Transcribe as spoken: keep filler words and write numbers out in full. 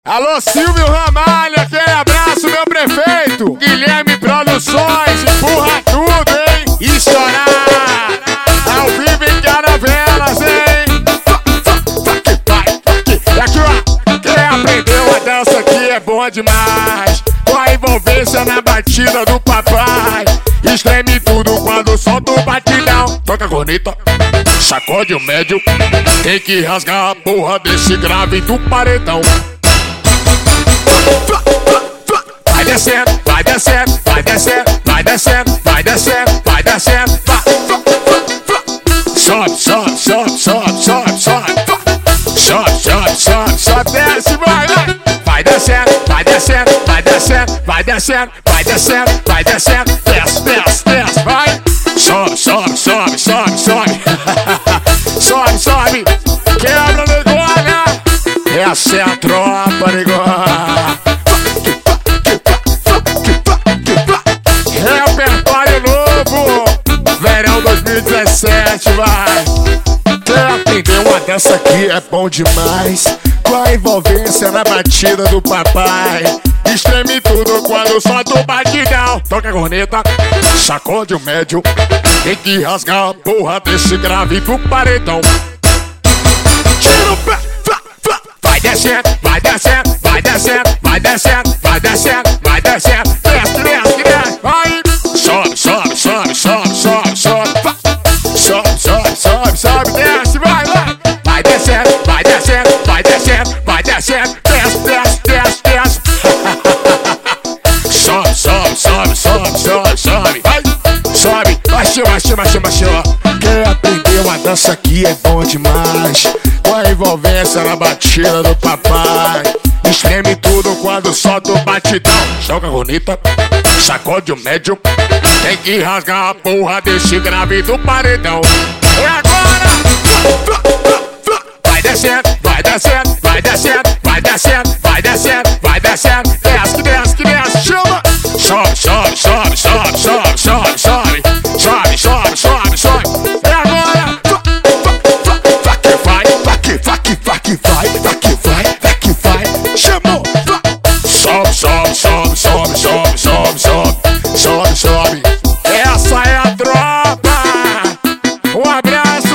Alô, Silvio Ramalho, aquele abraço, meu prefeito. Guilherme Produções, empurra tudo, hein? Estourar ao vivo em caravelas, hein? E aqui, ó, quem aprendeu a dança aqui é bom demais. Com a envolvência na batida do papai. Estreme tudo quando solta o batidão. Toca a corneta, sacode o médio. Tem que rasgar a porra desse grave do paredão. Vai descendo, vai descendo, vai descendo, vai descendo, vai descendo, vai descendo, vai. Sobe, sobe, sobe, sobe, sobe, sobe. Sobe, sobe, sobe, sobe, desce, vai, vai. Vai descendo, vai descendo, vai descendo, vai descendo, vai descendo, vai descendo, desce, desce, desce, vai. Sobe, sobe, sobe, sobe, sobe. Sobe, sobe, quebra, negona. Essa é a tropa, negona. Repertório novo, verão dois mil e dezessete, vai. Quem aprendeu uma dança aqui é bom demais. Com a envolvência na batida do papai. Estreme tudo quando solta o batidão. Toca a corneta, sacode o médio. Tem que rasgar a porra desse grave do paredão. Tira o pé, vai descendo, vai descendo, vai descendo, vai descendo, vai descendo, vai descendo, desce, desce, desce, vai. Sobe, sobe, sobe, sobe, sobe, sobe, sobe, sobe, sobe, sobe, desce, vai, vai. Vai descendo, vai descendo, vai descendo, vai descendo, desce, desce, desce, desce. Sobe, sobe, sobe, sobe, sobe, sobe, vai. Sobe, baixou, baixou, baixou, baixou. Quem aprendeu a dança aqui é bom demais. Com a envolvência na batida do papai. Estreme tudo quando solta o batidão. Joga a corneta, sacode o médio. Tem que rasgar a porra desse grave do paredão. E agora? Vai descendo, vai descendo, vai descendo, vai descendo, vai descendo, vai descendo. Desce, que desce, que desce, chama. Sobe, sobe, sobe, sobe, sobe, sobe, sobe. Sobe, sobe, sobe, sobe. E agora? Vai que vai, vai que vai, vai que vai, vai que vai, vai que vai. Chamou. Sobe, sobe, sobe, sobe, sobe, sobe, sobe, sobe, sobe. Essa é a tropa. Um abraço.